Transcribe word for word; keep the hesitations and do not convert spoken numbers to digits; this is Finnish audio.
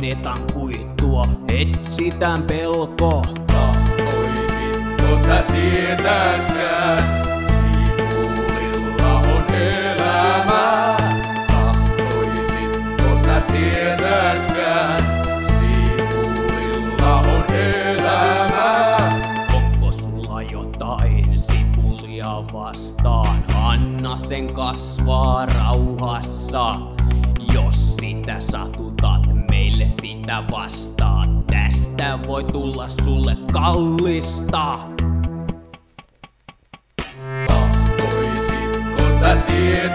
rakennetaan kuitua, etsitään pelko. Tahtoisitko sä tietääkään, sipulilla on elämää? Tahtoisitko sä tietääkään, sipulilla on elämää? Onko sulla jotain sipulia vastaan? Anna sen kasvaa rauhassa. Jos sitä satutat, meille sitä vastaan. Tästä voi tulla sulle kallista. Tahtoisitko sä tietää?